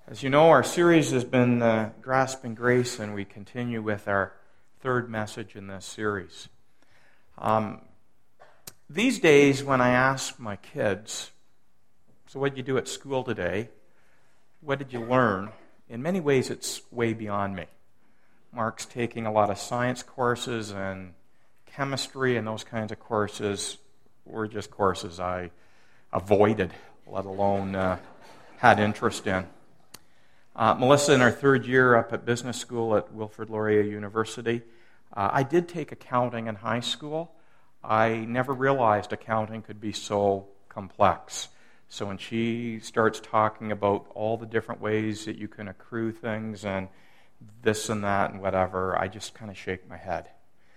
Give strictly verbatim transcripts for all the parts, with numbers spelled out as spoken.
As you know, our series has been uh, Grasping Grace, and we continue with our third message in this series. Um, these days, when I ask my kids, so what did you do at school today? What did you learn? In many ways, it's way beyond me. Mark's taking a lot of science courses and chemistry and those kinds of courses were just courses I avoided, let alone uh, had interest in. Uh, Melissa, in her third year up at business school at Wilfrid Laurier University, uh, I did take accounting in high school. I never realized accounting could be so complex. So when she starts talking about all the different ways that you can accrue things and this and that and whatever, I just kind of shake my head.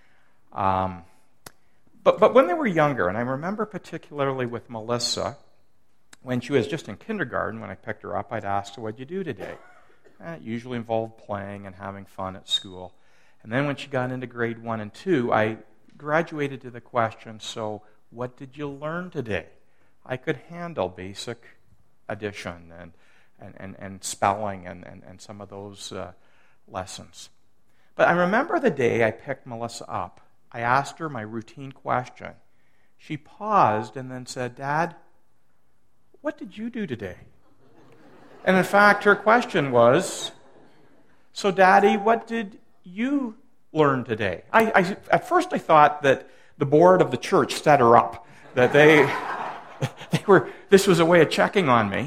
Um, but, but when they were younger, and I remember particularly with Melissa, when she was just in kindergarten, when I picked her up, I'd ask her, what'd you do today? And it usually involved playing and having fun at school. And then when she got into grade one and two, I graduated to the question, so what did you learn today? I could handle basic addition and and, and, and spelling and, and, and some of those uh, lessons. But I remember the day I picked Melissa up. I asked her my routine question. She paused and then said, Dad, what did you do today? And in fact, her question was, so Daddy, what did you learn today? I, I at first I thought that the board of the church set her up, that they, they were, this was a way of checking on me.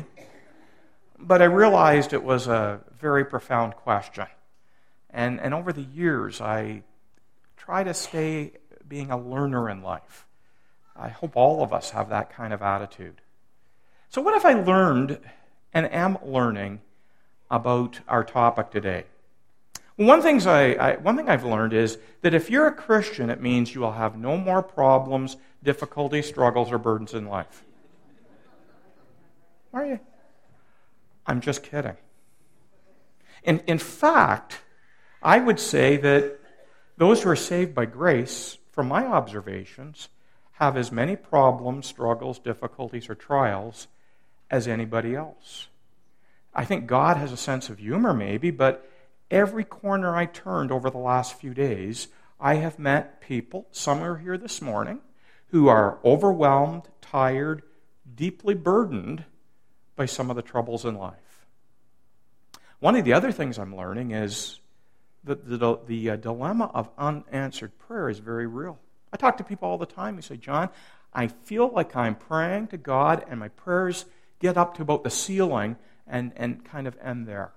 But I realized it was a very profound question. And, and over the years, I try to stay being a learner in life. I hope all of us have that kind of attitude. So what have I learned and am learning about our topic today? Well, one, things I, I, one thing I've learned is that if you're a Christian, it means you will have no more problems, difficulties, struggles, or burdens in life. Are you? I'm just kidding. In, in fact, I would say that those who are saved by grace, from my observations, have as many problems, struggles, difficulties, or trials as anybody else. I think God has a sense of humor maybe, but every corner I turned over the last few days, I have met people, some are here this morning, who are overwhelmed, tired, deeply burdened by some of the troubles in life. One of the other things I'm learning is that the, the uh, dilemma of unanswered prayer is very real. I talk to people all the time who say, John, I feel like I'm praying to God and my prayers get up to about the ceiling and, and kind of end there.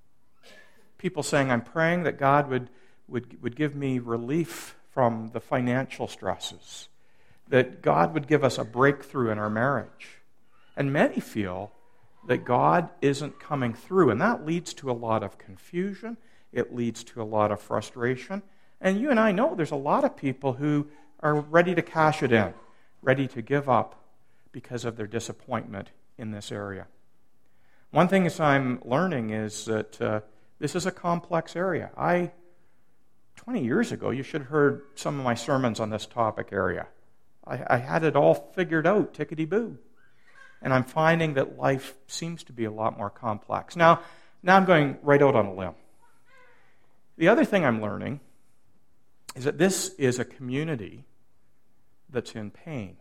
People saying, I'm praying that God would, would, would give me relief from the financial stresses, that God would give us a breakthrough in our marriage. And many feel that God isn't coming through, and that leads to a lot of confusion. It leads to a lot of frustration. And you and I know there's a lot of people who are ready to cash it in, ready to give up because of their disappointment in this area. One thing is I'm learning is that uh, this is a complex area. I, twenty years ago, you should have heard some of my sermons on this topic area. I, I had it all figured out, tickety-boo. And I'm finding that life seems to be a lot more complex. Now, now I'm going right out on a limb. The other thing I'm learning is that this is a community that's in pain.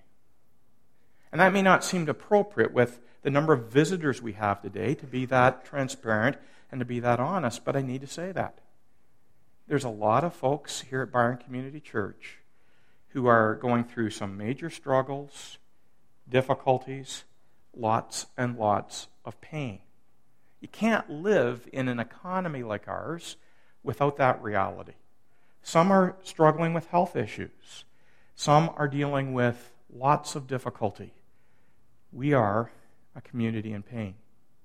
And that may not seem appropriate with the number of visitors we have today to be that transparent and to be that honest, but I need to say that. There's a lot of folks here at Byron Community Church who are going through some major struggles, difficulties, lots and lots of pain. You can't live in an economy like ours without that reality. Some are struggling with health issues. Some are dealing with lots of difficulty. We are a community in pain.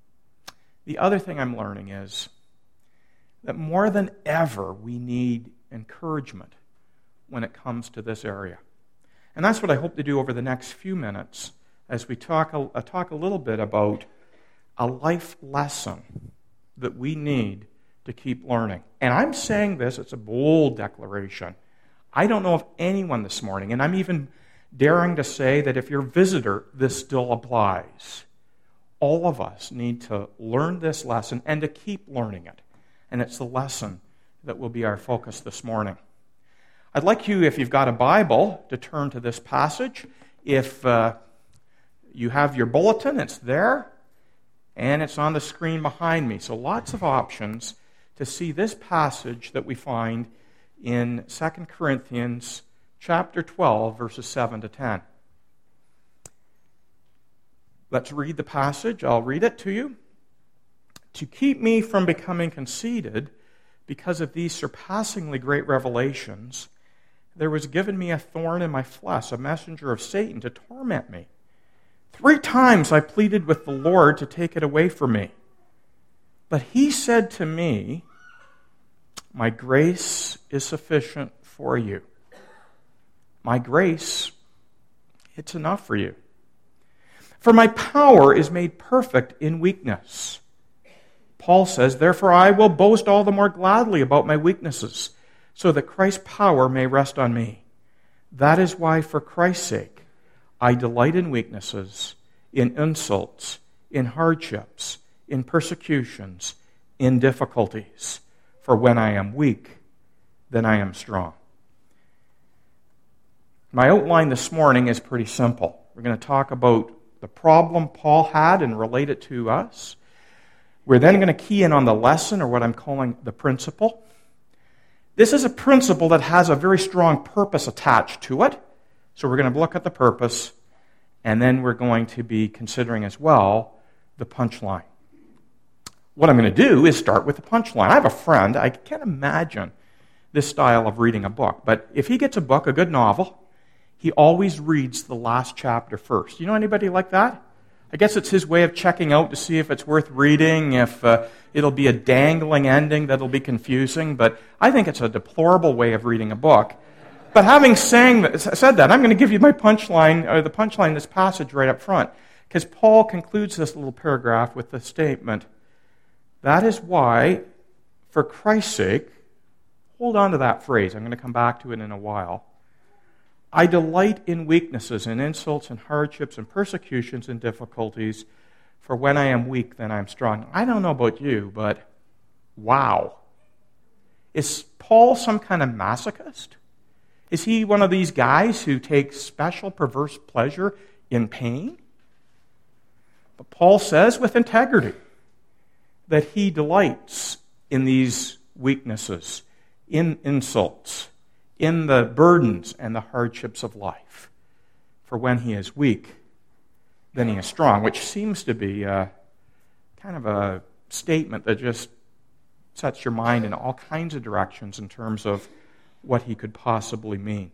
The other thing I'm learning is that more than ever we need encouragement when it comes to this area. And that's what I hope to do over the next few minutes as we talk a, uh, talk a little bit about a life lesson that we need to keep learning. And I'm saying this, it's a bold declaration. I don't know of anyone this morning, and I'm even daring to say that if you're a visitor, this still applies. all of us need to learn this lesson and to keep learning it. And it's the lesson that will be our focus this morning. I'd like you, if you've got a Bible, to turn to this passage. If uh, you have your bulletin, it's there, and it's on the screen behind me. So lots of options to see this passage that we find in Second Corinthians chapter twelve, verses seven to ten. Let's read the passage. I'll read it to you. To keep me from becoming conceited because of these surpassingly great revelations, there was given me a thorn in my flesh, a messenger of Satan to torment me. Three times I pleaded with the Lord to take it away from me. But he said to me, my grace is sufficient for you. My grace, it's enough for you. For my power is made perfect in weakness. Paul says, therefore I will boast all the more gladly about my weaknesses, so that Christ's power may rest on me. That is why, for Christ's sake, I delight in weaknesses, in insults, in hardships, in persecutions, in difficulties. For when I am weak, then I am strong. My outline this morning is pretty simple. We're going to talk about the problem Paul had and relate it to us. We're then going to key in on the lesson, or what I'm calling the principle. This is a principle that has a very strong purpose attached to it. So we're going to look at the purpose, and then we're going to be considering as well the punchline. What I'm going to do is start with the punchline. I have a friend, I can't imagine this style of reading a book, but if he gets a book, a good novel, he always reads the last chapter first. You know anybody like that? I guess it's his way of checking out to see if it's worth reading, if uh, it'll be a dangling ending that'll be confusing, but I think it's a deplorable way of reading a book. But having saying, said that, I'm going to give you my punchline, or the punchline in this passage right up front, because Paul concludes this little paragraph with the statement, that is why, for Christ's sake, hold on to that phrase, I'm going to come back to it in a while, I delight in weaknesses, in insults, and hardships, and persecutions, and difficulties, for when I am weak, then I am strong. I don't know about you, but wow. Is Paul some kind of masochist? Is he one of these guys who takes special perverse pleasure in pain? But Paul says with integrity that he delights in these weaknesses, in insults, in the burdens and the hardships of life. For when he is weak, then he is strong, which seems to be a, kind of a statement that just sets your mind in all kinds of directions in terms of what he could possibly mean.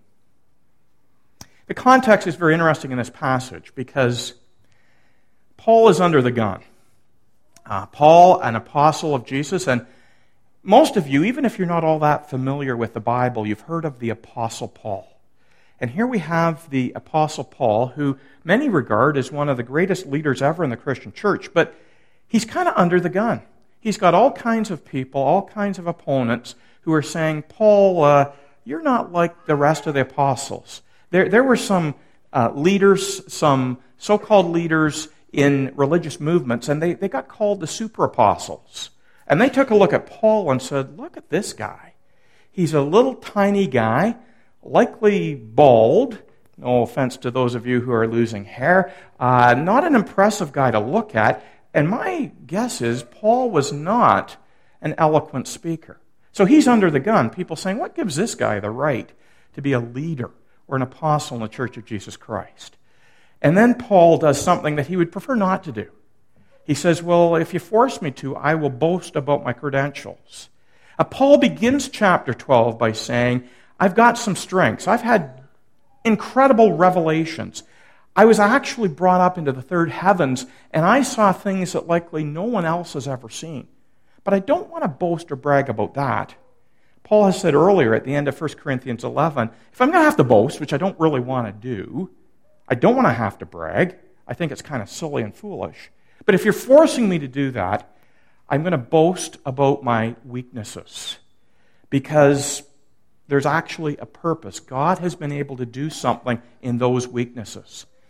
The context is very interesting in this passage because Paul is under the gun. Uh, Paul, an apostle of Jesus, and most of you, even if you're not all that familiar with the Bible, you've heard of the Apostle Paul. And here we have the Apostle Paul, who many regard as one of the greatest leaders ever in the Christian church, but he's kind of under the gun. He's got all kinds of people, all kinds of opponents who are saying, Paul, uh, you're not like the rest of the apostles. There, there were some uh, leaders, some so-called leaders in religious movements, and they, they got called the super apostles. And they took a look at Paul and said, look at this guy. He's a little tiny guy, likely bald. No offense to those of you who are losing hair. Uh, not an impressive guy to look at. And my guess is Paul was not an eloquent speaker. So he's under the gun. People saying, what gives this guy the right to be a leader or an apostle in the Church of Jesus Christ? And then Paul does something that he would prefer not to do. He says, well, if you force me to, I will boast about my credentials. Uh, Paul begins chapter twelve by saying, I've got some strengths. I've had incredible revelations. I was actually brought up into the third heavens, and I saw things that likely no one else has ever seen. But I don't want to boast or brag about that. Paul has said earlier at the end of First Corinthians eleven, if I'm going to have to boast, which I don't really want to do, I don't want to have to brag. I think it's kind of silly and foolish. But if you're forcing me to do that, I'm going to boast about my weaknesses because there's actually a purpose. God has been able to do something in those weaknesses.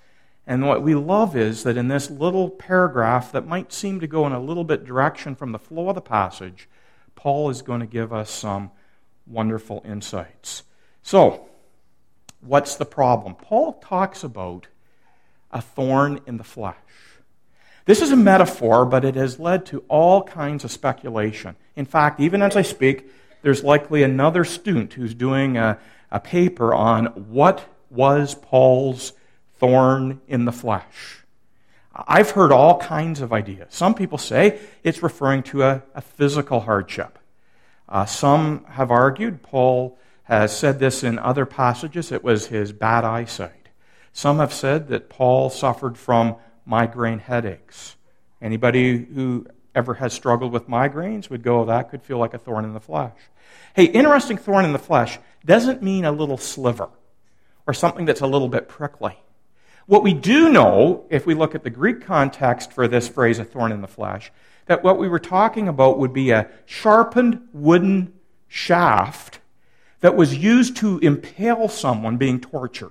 And what we love is that in this little paragraph that might seem to go in a little bit direction from the flow of the passage, Paul is going to give us some wonderful insights. So, what's the problem? Paul talks about a thorn in the flesh. This is a metaphor, but it has led to all kinds of speculation. In fact, even as I speak, there's likely another student who's doing a, a paper on what was Paul's thorn in the flesh. I've heard all kinds of ideas. Some people say it's referring to a, a physical hardship. Uh, some have argued, Paul has said this in other passages, it was his bad eyesight. Some have said that Paul suffered from migraine headaches. Anybody who ever has struggled with migraines would go, that could feel like a thorn in the flesh. Hey, interesting thorn in the flesh doesn't mean a little sliver or something that's a little bit prickly. What we do know, if we look at the Greek context for this phrase, a thorn in the flesh, that what we were talking about would be a sharpened wooden shaft that was used to impale someone being tortured.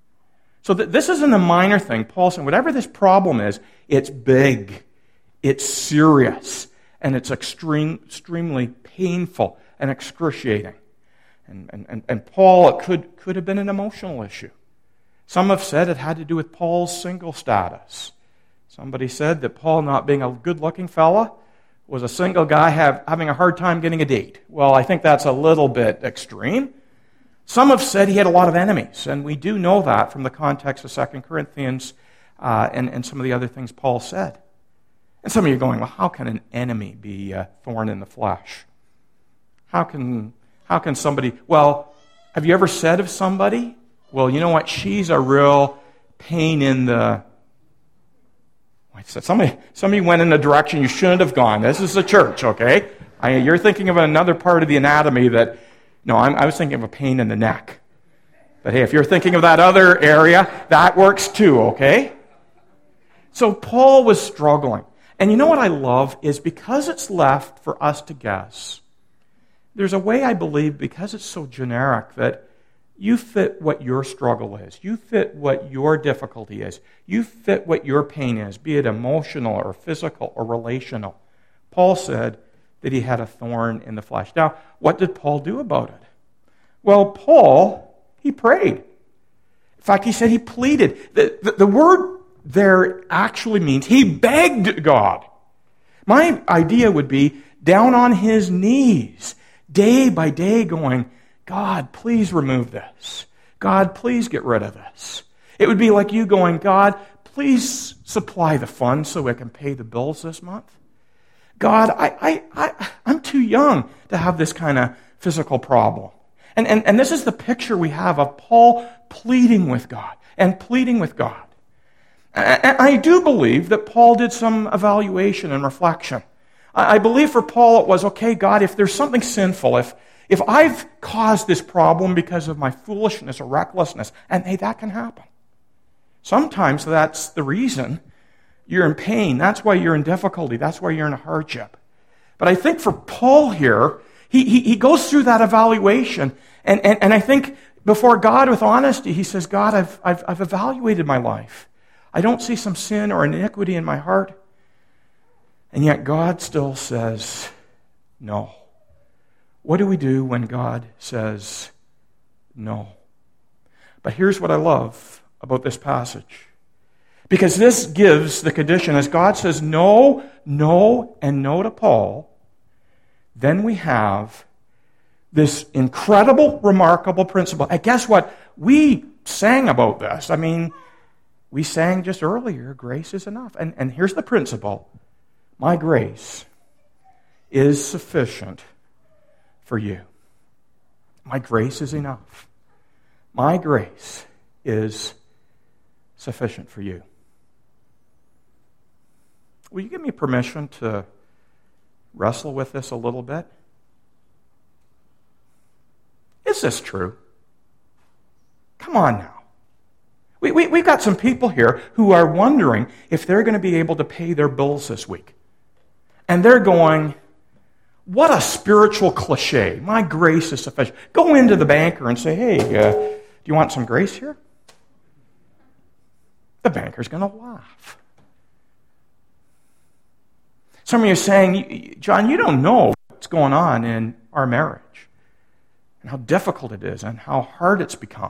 So th- this isn't a minor thing. Paul's saying, whatever this problem is, it's big, it's serious, and it's extreme, extremely painful and excruciating. And, and, and Paul, it could, could have been an emotional issue. Some have said it had to do with Paul's single status. Somebody said that Paul, not being a good-looking fella, was a single guy have, having a hard time getting a date. Well, I think that's a little bit extreme. Some have said he had a lot of enemies, and we do know that from the context of Second Corinthians uh, and, and some of the other things Paul said. And some of you are going, well, how can an enemy be a thorn in the flesh? How can, how can somebody... Well, have you ever said of somebody, well, you know what, she's a real pain in the... Somebody, somebody went in a direction you shouldn't have gone. This is a church, okay? I, you're thinking of another part of the anatomy that... No, I'm, I was thinking of a pain in the neck. But hey, if you're thinking of that other area, that works too, okay? So Paul was struggling. And you know what I love is because it's left for us to guess, there's a way I believe, because it's so generic, that you fit what your struggle is. You fit what your difficulty is. You fit what your pain is, be it emotional or physical or relational. Paul said that he had a thorn in the flesh. Now, what did Paul do about it? Well, Paul, he prayed. In fact, he said he pleaded. The, the, the word there actually means he begged God. My idea would be down on his knees, day by day, going, God, please remove this. God, please get rid of this. It would be like you going, God, please supply the funds so I can pay the bills this month. God, I, I, I, I'm too young to have this kind of physical problem. And, and, and this is the picture we have of Paul pleading with God and pleading with God. And I do believe that Paul did some evaluation and reflection. I believe for Paul it was, okay, God, if there's something sinful, if If I've caused this problem because of my foolishness or recklessness, and hey, that can happen. Sometimes that's the reason you're in pain. That's why you're in difficulty. That's why you're in a hardship. But I think for Paul here, he, he, he goes through that evaluation, and, and, and I think before God with honesty, he says, God, I've, I've, I've evaluated my life. I don't see some sin or iniquity in my heart. And yet God still says, no. What do we do when God says no? But here's what I love about this passage. Because this gives the condition, as God says no, no, and no to Paul, then we have this incredible, remarkable principle. And guess what? We sang about this. I mean, we sang just earlier, grace is enough. And, and here's the principle. My grace is sufficient for you. My grace is enough. My grace is sufficient for you. Will you give me permission to wrestle with this a little bit? Is this true? Come on now. We, we, we've got some people here who are wondering if they're going to be able to pay their bills this week. And they're going, what a spiritual cliche. My grace is sufficient. Go into the banker and say, hey, uh, do you want some grace here? the banker's going to laugh. Some of you are saying, John, you don't know what's going on in our marriage and how difficult it is and how hard it's become.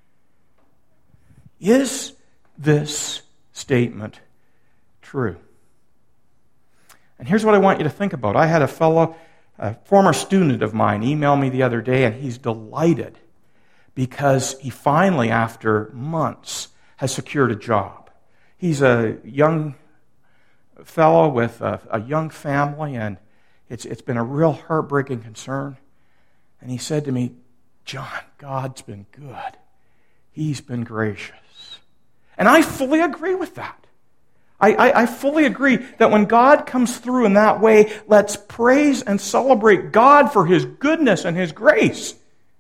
Is this statement true? And here's what I want you to think about. I had a fellow, a former student of mine, email me the other day, and he's delighted because he finally, after months, has secured a job. He's a young fellow with a, a young family, and it's it's been a real heartbreaking concern. And he said to me, John, God's been good. He's been gracious. And I fully agree with that. I, I, I fully agree that when God comes through in that way, let's praise and celebrate God for His goodness and His grace.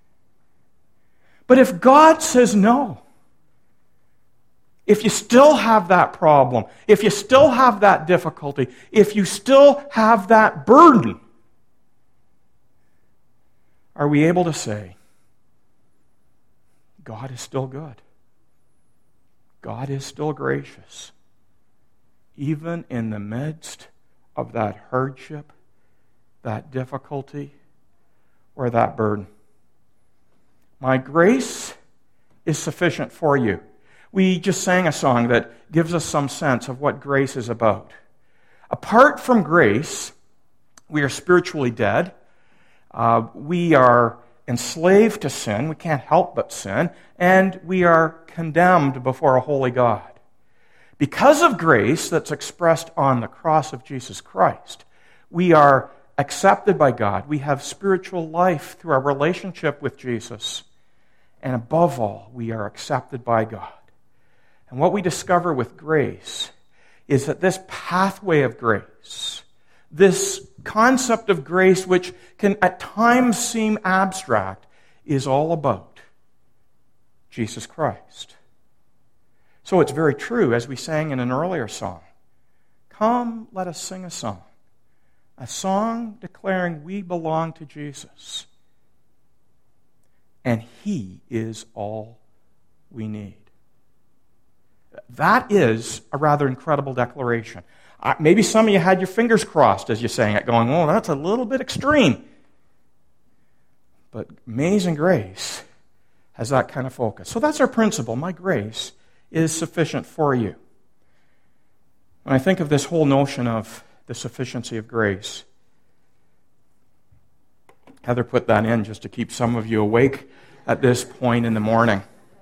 But if God says no, if you still have that problem, if you still have that difficulty, if you still have that burden, are we able to say, God is still good? God is still gracious, even in the midst of that hardship, that difficulty, or that burden. My grace is sufficient for you. We just sang a song that gives us some sense of what grace is about. Apart from grace, we are spiritually dead. Uh, we are enslaved to sin. We can't help but sin. And we are condemned before a holy God. Because of grace that's expressed on the cross of Jesus Christ, we are accepted by God. We have spiritual life through our relationship with Jesus. And above all, we are accepted by God. And what we discover with grace is that this pathway of grace, this concept of grace, which can at times seem abstract, is all about Jesus Christ. So it's very true, as we sang in an earlier song. Come, let us sing a song. A song declaring we belong to Jesus. And He is all we need. That is a rather incredible declaration. Uh, maybe some of you had your fingers crossed as you're saying it, going, oh, that's a little bit extreme. But amazing grace has that kind of focus. So that's our principle. My grace is sufficient for you. When I think of this whole notion of the sufficiency of grace, Heather put that in just to keep some of you awake at this point in the morning.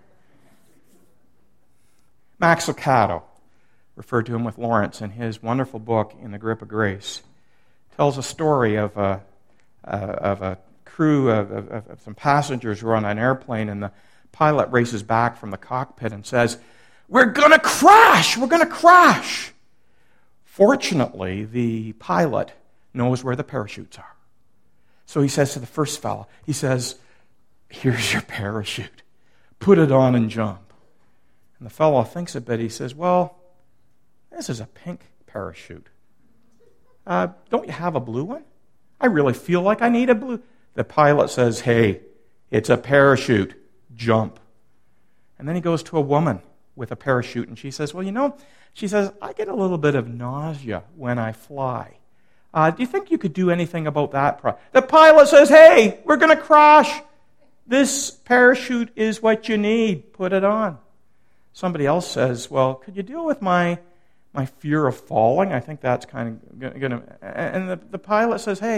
Max Lucado, referred to him with Lawrence in his wonderful book, In the Grip of Grace, tells a story of a, uh, of a crew of, of, of some passengers who are on an airplane, and the pilot races back from the cockpit and says, "We're going to crash! We're going to crash!" Fortunately, the pilot knows where the parachutes are. So he says to the first fellow, he says, "Here's your parachute. Put it on and jump." And the fellow thinks a bit. He says, "Well, this is a pink parachute. Uh, don't you have a blue one? I really feel like I need a blue." The pilot says, "Hey, it's a parachute. Jump." And then he goes to a woman with a parachute, and she says, "Well, you know," she says, "I get a little bit of nausea when I fly. Uh, do you think you could do anything about that?" Pro-? The pilot says, "Hey, we're going to crash. This parachute is what you need. Put it on." Somebody else says, "Well, could you deal with my my fear of falling? I think that's kind of going to..." And the, the pilot says, "Hey,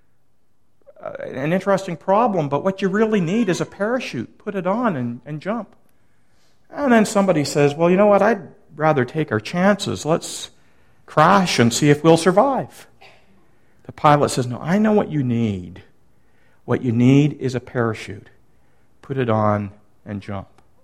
uh, an interesting problem, but what you really need is a parachute. Put it on and, and jump." And then somebody says, "Well, you know what? I'd rather take our chances. Let's crash and see if we'll survive." The pilot says, "No, I know what you need. What you need is a parachute. Put it on and jump."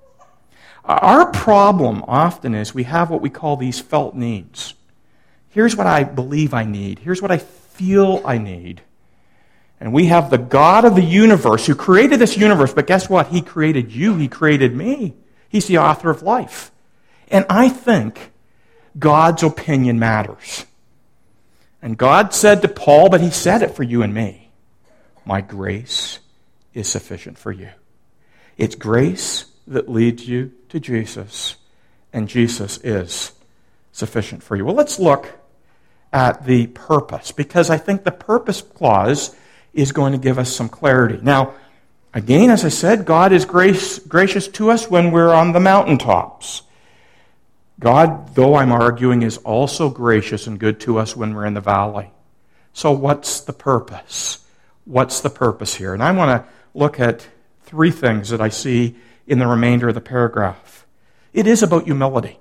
Our problem often is we have what we call these felt needs. Here's what I believe I need. Here's what I feel I need. And we have the God of the universe who created this universe, but guess what? He created you. He created me. He's the author of life. And I think God's opinion matters. And God said to Paul, but He said it for you and me, "My grace is sufficient for you." It's grace that leads you to Jesus, and Jesus is sufficient for you. Well, let's look at the purpose, because I think the purpose clause is going to give us some clarity. Now, again, as I said, God is grace, gracious to us when we're on the mountaintops. God, though I'm arguing, is also gracious and good to us when we're in the valley. So what's the purpose? What's the purpose here? And I want to look at three things that I see in the remainder of the paragraph. It is about humility.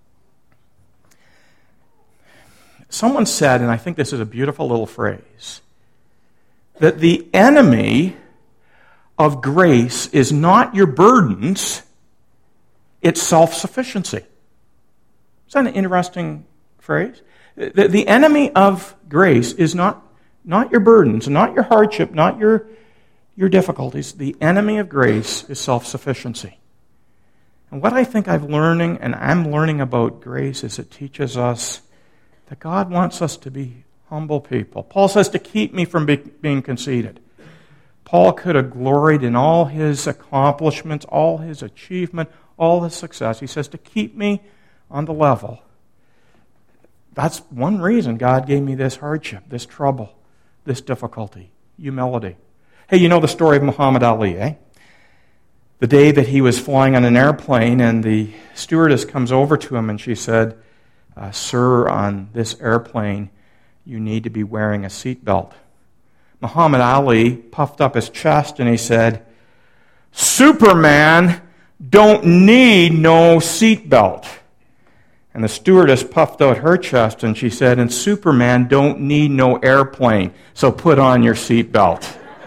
Someone said, and I think this is a beautiful little phrase, that the enemy of grace is not your burdens, it's self-sufficiency. Is that an interesting phrase? The, the enemy of grace is not, not your burdens, not your hardship, not your, your difficulties. The enemy of grace is self-sufficiency. And what I think I'm learning, and I'm learning about grace, is it teaches us that God wants us to be humble people. Paul says to keep me from be, being conceited. Paul could have gloried in all his accomplishments, all his achievement, all his success. He says to keep me on the level. That's one reason God gave me this hardship, this trouble, this difficulty, humility. Hey, you know the story of Muhammad Ali, eh? The day that he was flying on an airplane and the stewardess comes over to him and she said, uh, Sir, on this airplane, you need to be wearing a seatbelt. Muhammad Ali puffed up his chest and he said, Superman don't need no seatbelt. And the stewardess puffed out her chest and she said, and Superman don't need no airplane, so put on your seatbelt.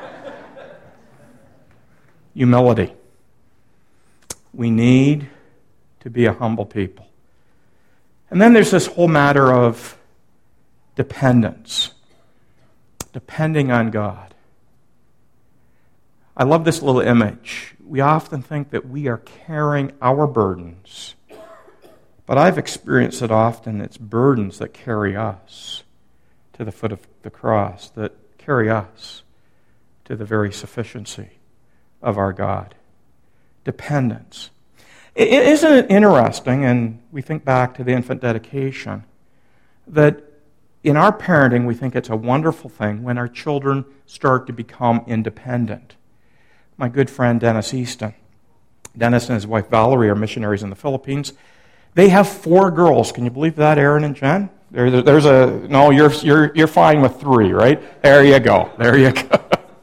Humility. We need to be a humble people. And then there's this whole matter of dependence. Depending on God. I love this little image. We often think that we are carrying our burdens. But I've experienced it often. It's burdens that carry us to the foot of the cross, that carry us to the very sufficiency of our God. Dependence. Isn't it interesting, and we think back to the infant dedication, that in our parenting we think it's a wonderful thing when our children start to become independent. My good friend Dennis Easton, Dennis and his wife Valerie are missionaries in the Philippines. They have four girls. Can you believe that, Aaron and Jen? There, there's a no. You're you're you're fine with three, right? There you go. There you go.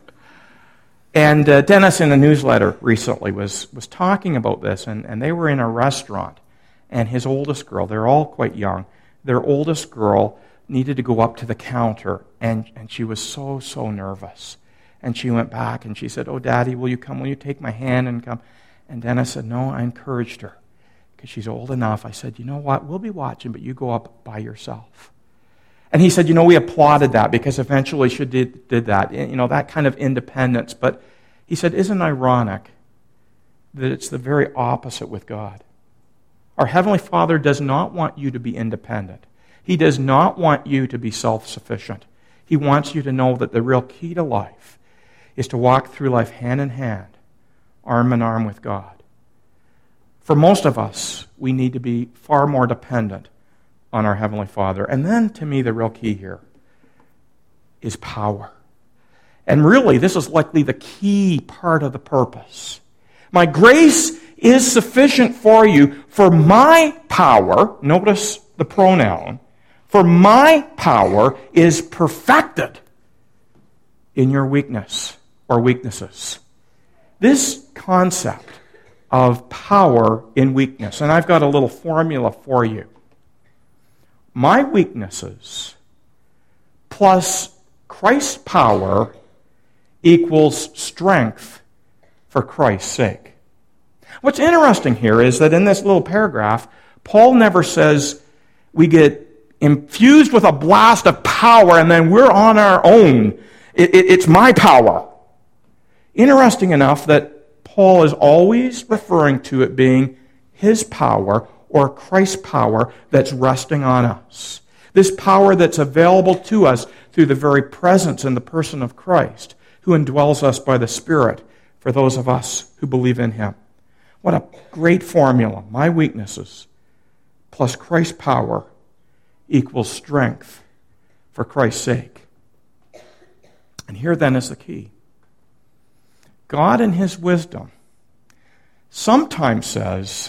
And uh, Dennis, in a newsletter recently, was was talking about this, and, and they were in a restaurant, and his oldest girl, they're all quite young, their oldest girl needed to go up to the counter, and, and she was so, so nervous. And she went back, and she said, oh, Daddy, will you come? Will you take my hand and come? And Dennis said, no, I encouraged her, because she's old enough. I said, you know what, we'll be watching, but you go up by yourself. And he said, you know, we applauded that because eventually she did, did that, you know, that kind of independence. But he said, isn't it ironic that it's the very opposite with God? Our Heavenly Father does not want you to be independent. He does not want you to be self-sufficient. He wants you to know that the real key to life is to walk through life hand in hand, arm in arm with God. For most of us, we need to be far more dependent on our Heavenly Father. And then, to me, the real key here is power. And really, this is likely the key part of the purpose. My grace is sufficient for you, for my power, notice the pronoun, for my power is perfected in your weakness or weaknesses. This concept of power in weakness, and I've got a little formula for you. My weaknesses plus Christ's power equals strength for Christ's sake. What's interesting here is that in this little paragraph, Paul never says we get infused with a blast of power and then we're on our own. It, it, it's my power. Interesting enough that Paul is always referring to it being his power or Christ's power that's resting on us. This power that's available to us through the very presence and the person of Christ, who indwells us by the Spirit for those of us who believe in Him. What a great formula. My weaknesses plus Christ's power equals strength for Christ's sake. And here then is the key. God in His wisdom sometimes says,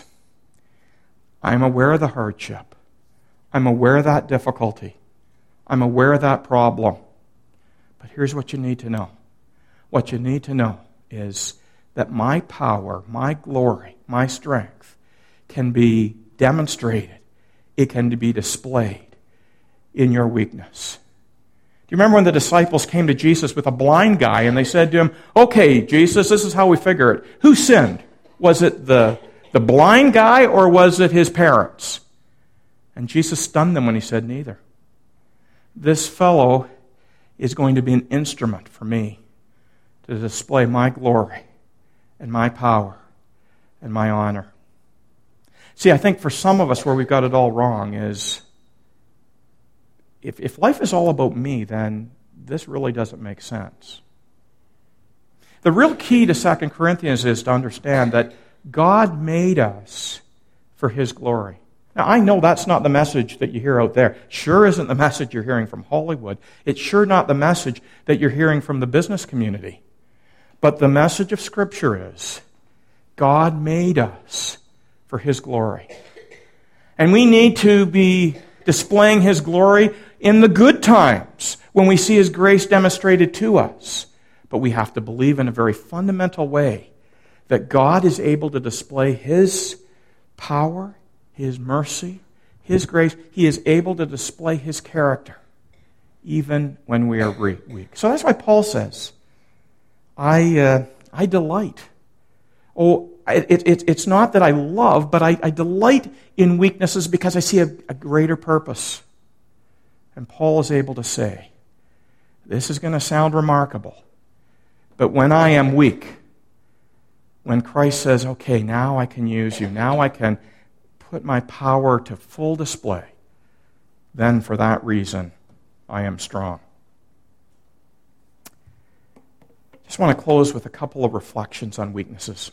I'm aware of the hardship. I'm aware of that difficulty. I'm aware of that problem. But here's what you need to know. What you need to know is that my power, my glory, my strength can be demonstrated. It can be displayed in your weakness. Do you remember when the disciples came to Jesus with a blind guy and they said to him, okay, Jesus, this is how we figure it. Who sinned? Was it the, the blind guy or was it his parents? And Jesus stunned them when He said neither. This fellow is going to be an instrument for me to display my glory and my power and my honor. See, I think for some of us where we've got it all wrong is, if, if life is all about me, then this really doesn't make sense. The real key to Second Corinthians is to understand that God made us for His glory. Now, I know that's not the message that you hear out there. Sure isn't the message you're hearing from Hollywood. It's sure not the message that you're hearing from the business community. But the message of Scripture is, God made us for His glory. And we need to be displaying His glory in the good times when we see His grace demonstrated to us. But we have to believe in a very fundamental way that God is able to display His power, His mercy, His grace. He is able to display His character even when we are weak. So that's why Paul says, I uh, I delight. Oh, it, it, it's not that I love, but I, I delight in weaknesses because I see a, a greater purpose. And Paul is able to say, this is going to sound remarkable, but when I am weak, when Christ says, okay, now I can use you, now I can put my power to full display, then for that reason, I am strong. Just want to close with a couple of reflections on weaknesses.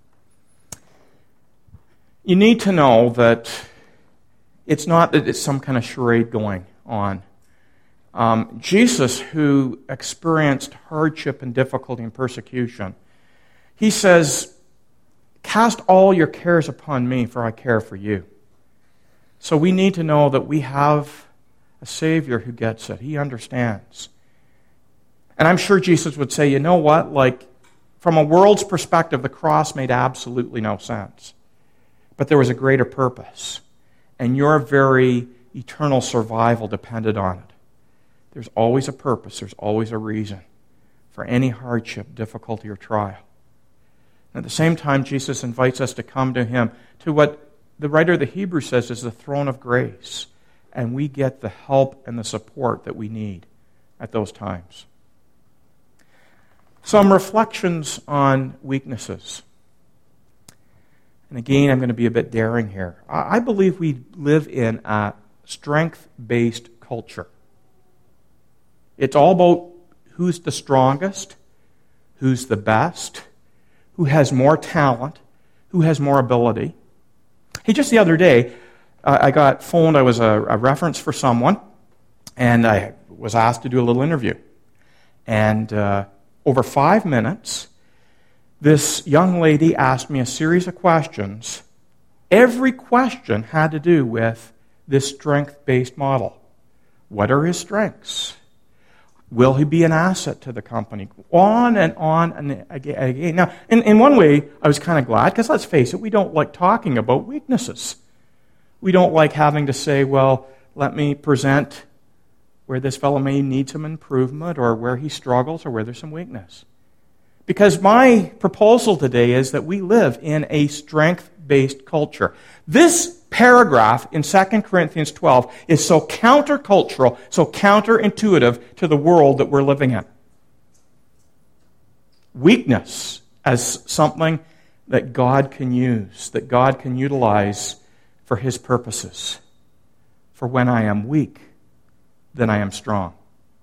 You need to know that it's not that it's some kind of charade going on. Um, Jesus, who experienced hardship and difficulty and persecution, He says, cast all your cares upon me, for I care for you. So we need to know that we have a Savior who gets it. He understands. And I'm sure Jesus would say, you know what, like, from a world's perspective, the cross made absolutely no sense. But there was a greater purpose. And your very eternal survival depended on it. There's always a purpose. There's always a reason for any hardship, difficulty, or trial. And at the same time, Jesus invites us to come to Him, to what the writer of the Hebrews says is the throne of grace. And we get the help and the support that we need at those times. Some reflections on weaknesses. And again, I'm going to be a bit daring here. I believe we live in a strength-based culture. It's all about who's the strongest, who's the best, who has more talent, who has more ability. Hey, just the other day, uh, I got phoned. I was a, a reference for someone, and I was asked to do a little interview. And uh, over five minutes, this young lady asked me a series of questions. Every question had to do with this strength-based model. What are his strengths? Will he be an asset to the company? On and on and again. Now, in, in one way, I was kind of glad, because let's face it, we don't like talking about weaknesses. We don't like having to say, well, let me present where this fellow may need some improvement, or where he struggles, or where there's some weakness. Because my proposal today is that we live in a strength-based culture. This paragraph in Second Corinthians twelve is so countercultural, so counterintuitive to the world that we're living in. Weakness as something that God can use, that God can utilize for His purposes. For when I am weak, then I am strong.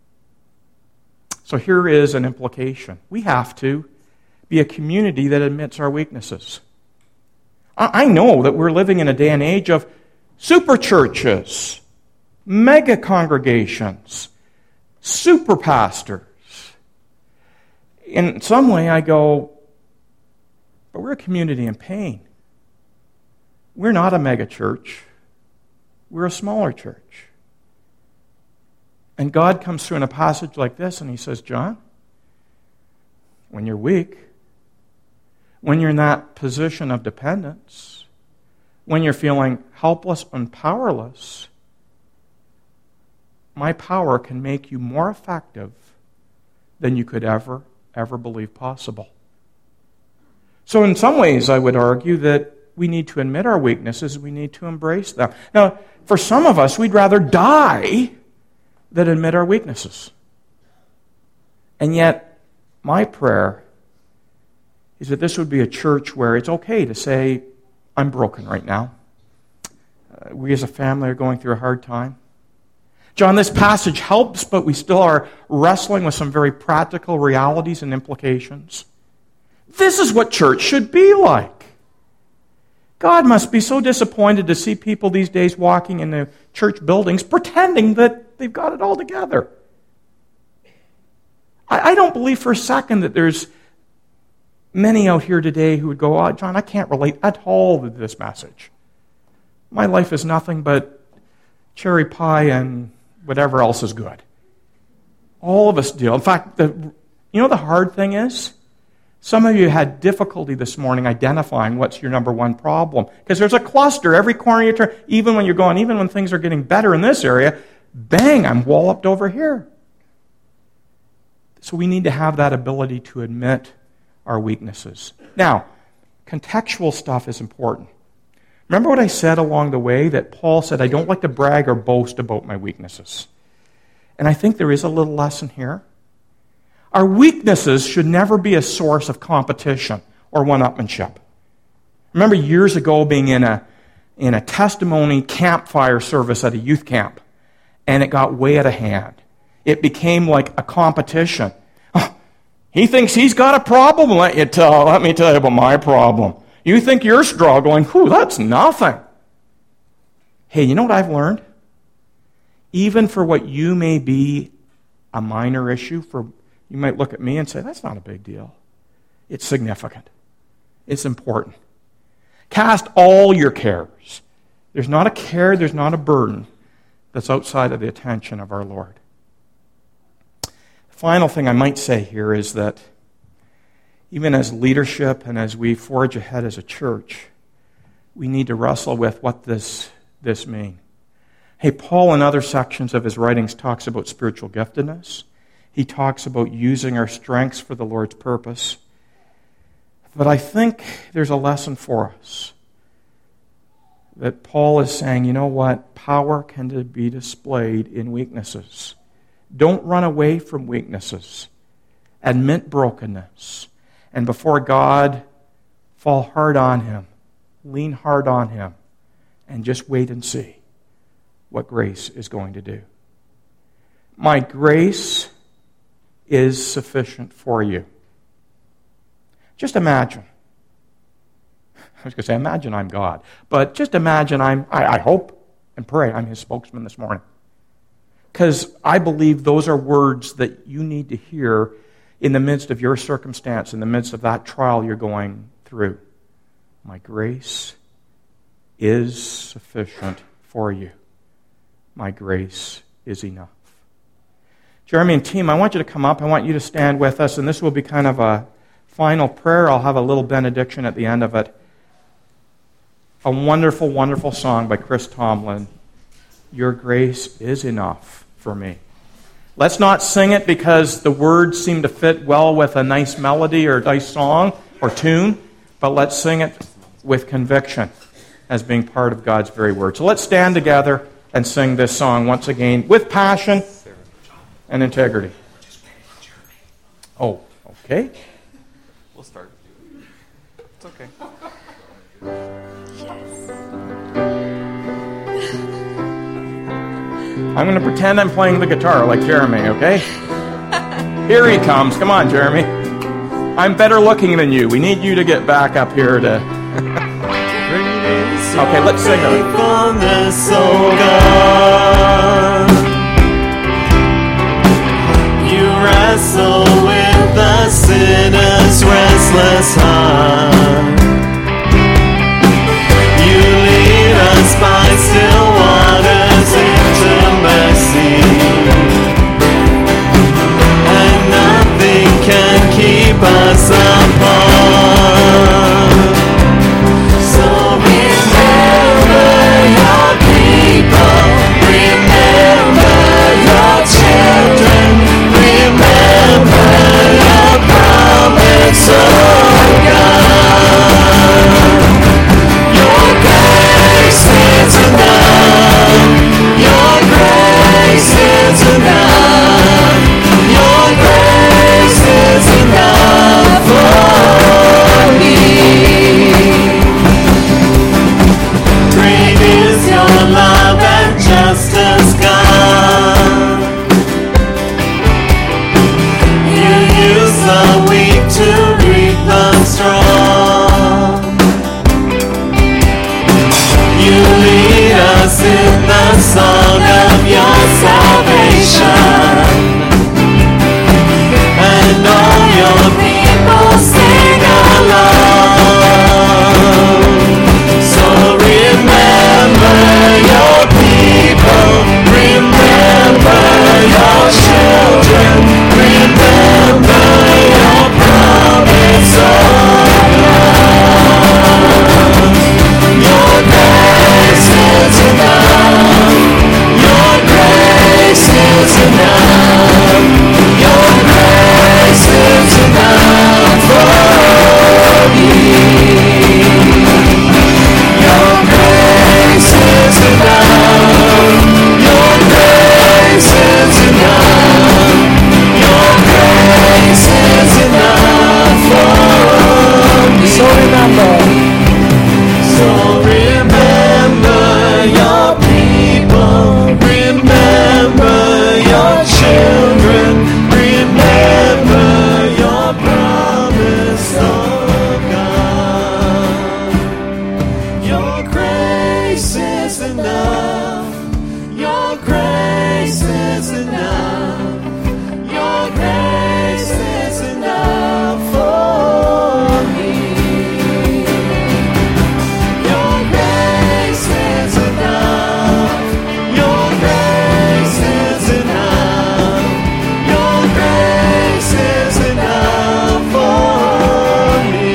So here is an implication. We have to be a community that admits our weaknesses. I know that we're living in a day and age of super churches, mega congregations, super pastors. In some way, I go, but we're a community in pain. We're not a mega church. We're a smaller church. And God comes through in a passage like this and he says, John, when you're weak, when you're in that position of dependence, when you're feeling helpless and powerless, my power can make you more effective than you could ever, ever believe possible. So in some ways, I would argue that we need to admit our weaknesses. We need to embrace them. Now, for some of us, we'd rather die than admit our weaknesses. And yet, my prayer is that this would be a church where it's okay to say, I'm broken right now. Uh, we as a family are going through a hard time. John, this passage helps, but we still are wrestling with some very practical realities and implications. This is what church should be like. God must be so disappointed to see people these days walking into church buildings pretending that they've got it all together. I, I don't believe for a second that there's many out here today who would go, oh, John, I can't relate at all to this message. My life is nothing but cherry pie and whatever else is good. All of us deal. In fact, the, you know the hard thing is? Some of you had difficulty this morning identifying what's your number one problem. Because there's a cluster every corner you turn, even when you're going, even when things are getting better in this area, bang, I'm walloped over here. So we need to have that ability to admit our weaknesses. Now, contextual stuff is important. Remember what I said along the way, that Paul said, I don't like to brag or boast about my weaknesses. And I think there is a little lesson here. Our weaknesses should never be a source of competition or one-upmanship. Remember years ago being in a, in a testimony campfire service at a youth camp, and it got way out of hand. It became like a competition. Oh, he thinks he's got a problem. Let you tell, let me tell you about my problem. You think you're struggling. Whew, that's nothing. Hey, you know what I've learned? Even for what you may be a minor issue, for you might look at me and say, that's not a big deal. It's significant. It's important. Cast all your cares. There's not a care, there's not a burden that's outside of the attention of our Lord. The final thing I might say here is that even as leadership and as we forge ahead as a church, we need to wrestle with what this, this means. Hey, Paul in other sections of his writings talks about spiritual giftedness. He talks about using our strengths for the Lord's purpose. But I think there's a lesson for us. That Paul is saying, you know what? Power can be displayed in weaknesses. Don't run away from weaknesses. Admit brokenness. And before God, fall hard on Him. Lean hard on Him. And just wait and see what grace is going to do. My grace is sufficient for you. Just imagine. I was going to say, imagine I'm God. But just imagine I'm, I, I hope and pray I'm His spokesman this morning. Because I believe those are words that you need to hear in the midst of your circumstance, in the midst of that trial you're going through. My grace is sufficient for you. My grace is enough. Jeremy and team, I want you to come up. I want you to stand with us, and this will be kind of a final prayer. I'll have a little benediction at the end of it. A wonderful, wonderful song by Chris Tomlin. Your grace is enough for me. Let's not sing it because the words seem to fit well with a nice melody or a nice song or tune, but let's sing it with conviction as being part of God's very word. So let's stand together and sing this song once again with passion and integrity. Oh, okay. We'll start. It's okay. I'm going to pretend I'm playing the guitar like Jeremy, okay? Here he comes. Come on, Jeremy. I'm better looking than you. We need you to get back up here to... Great is Okay, let's sing it. Faithfulness, oh God. You wrestle with the sinner's restless heart. You lead us by still waters into mercy, and nothing can keep us apart. So remember your people, remember your children, remember your promise, oh God. Your grace is enough. Your grace is enough. Your grace is enough for me. Great is your love and justice, God. You use the weak to reap the strong. You lead us in the song of your salvation, and all your people sing along. So remember your people, remember your children, remember your promise, oh God. Your grace is enough. Your grace is enough. Your grace is enough for me. Your grace is enough. Your grace is enough. Your grace is enough for me. So remember. So remember your people. Remember your children. Remember your promise, oh God. Your grace is enough. Your grace is enough. Your grace is enough for me. Your grace is enough. Your grace is enough. Your grace is enough for me.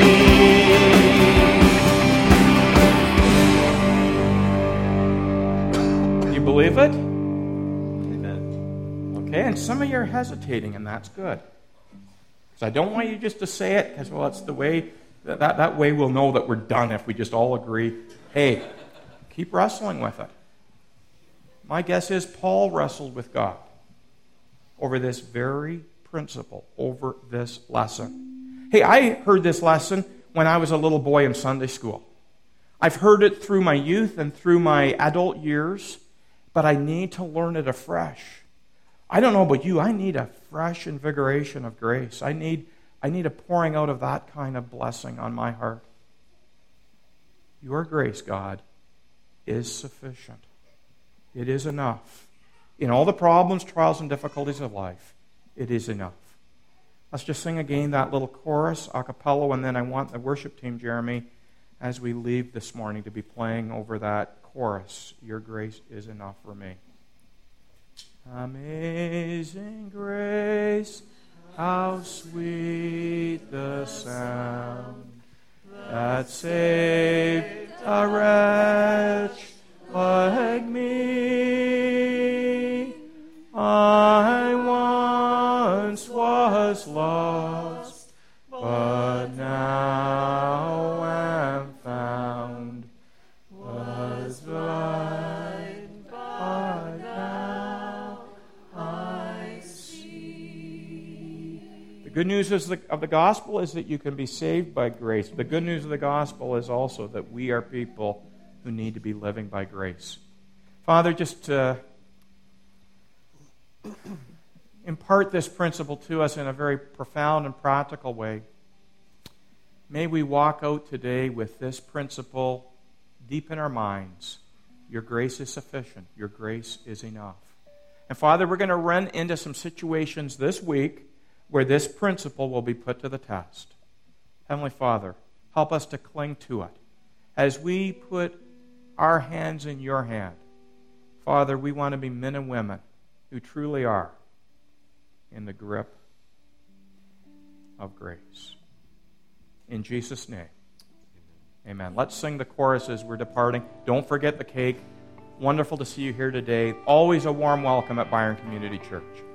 You believe it? Amen. Okay, and some of you are hesitating, and that's good. Because I don't want you just to say it, because, well, it's the way, that, that, that way we'll know that we're done if we just all agree, hey, keep wrestling with it. My guess is Paul wrestled with God over this very principle, over this lesson. Hey, I heard this lesson when I was a little boy in Sunday school. I've heard it through my youth and through my adult years, but I need to learn it afresh. I don't know about you, I need a fresh invigoration of grace. I need, I need a pouring out of that kind of blessing on my heart. Your grace, God, is sufficient. It is enough. In all the problems, trials, and difficulties of life, it is enough. Let's just sing again that little chorus, a cappella, and then I want the worship team, Jeremy, as we leave this morning, to be playing over that chorus, Your Grace is Enough for Me. Amazing grace, how sweet the sound that saved a wretch like me. I once was lost, but now am found, was blind, but now I see. The good news is the, of the gospel is that you can be saved by grace. The good news of the gospel is also that we are people who need to be living by grace. Father, just uh, impart this principle to us in a very profound and practical way. May we walk out today with this principle deep in our minds, your grace is sufficient. Your grace is enough. And Father, we're going to run into some situations this week where this principle will be put to the test. Heavenly Father, help us to cling to it. As we put our hands in your hand, Father, we want to be men and women who truly are in the grip of grace. In Jesus' name, amen. Let's sing the chorus as we're departing. Don't forget the cake. Wonderful to see you here today. Always a warm welcome at Byron Community Church.